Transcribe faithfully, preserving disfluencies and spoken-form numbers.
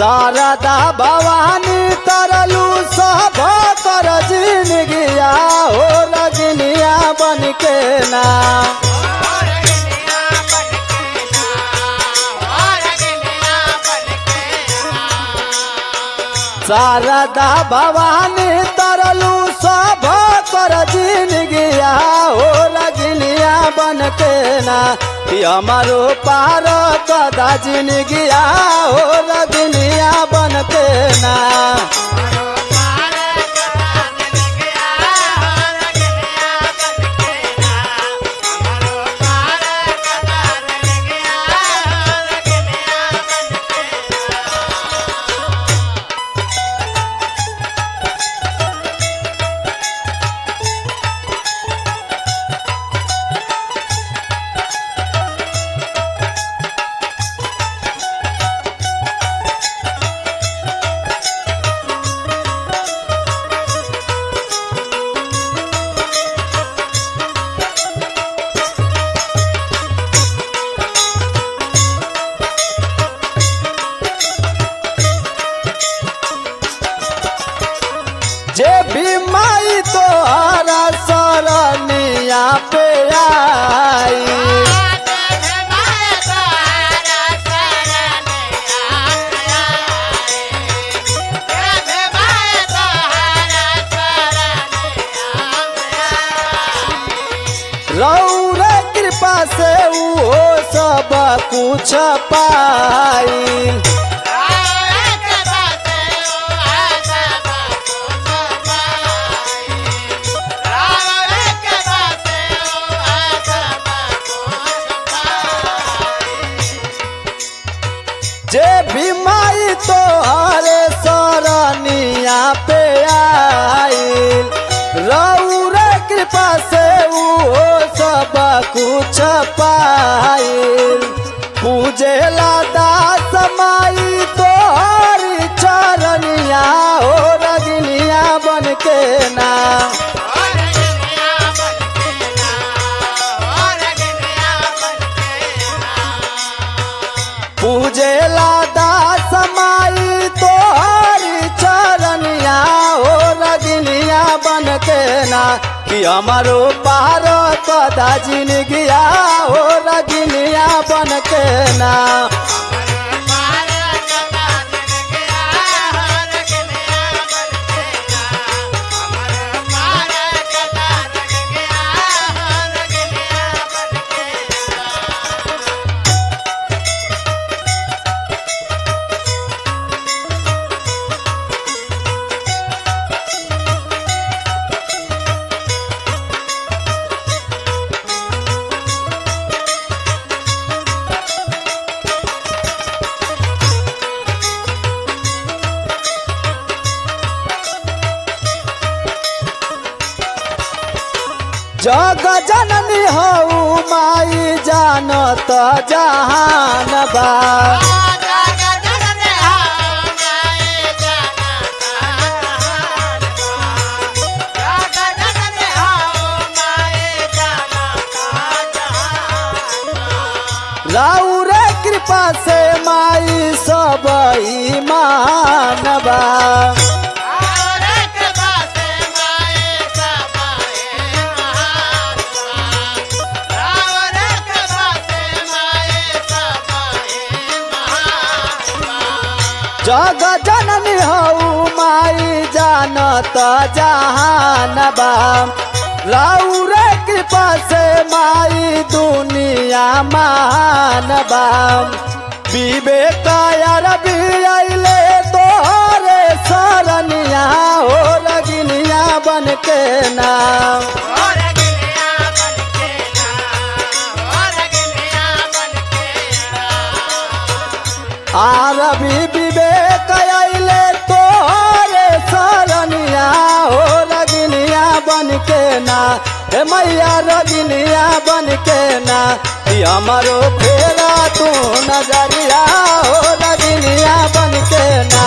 शारदा भवानी तरलू सब कर जिनगिया हो रजनिया बन के ना शारदा भवानी तरलू सब कर जिनगिया हो रजनिया बन के ना हमारो पार कदा जिनगिया हो रजनिया बन के ना जे भी माई तो हरा सरनिया पे आई रौर कृपा से वो सब कुछ पाई जे भी माई तो हरे सरनिया पे आई रौर कृपा से वो सब कुछ पाई पूजेला दास माई तो हरी चरनिया हो रजनिया बन के ना पूजेला दास माई तो हरी चरनिया हो रजनिया बन के ना कि हमारो पार कदा जिनगिया हो रजनिया बन के ना जग जननी हऊ माई जानत जहान बा रौर कृपा से माई सब ईमान बा जग जननी हऊ माई जानत जहान बा रौर कृपा से माई दुनिया मान बा विवेक अरबी अइले तोहरे सरनिया हो रजनिया बन के ना आरबी विवेक अइले तोहरे सरनिया हो रजनिया बन के ना हे मैया रजनिया बन के ना हमारो फेरा तू नजरिया हो रजनिया बन के ना।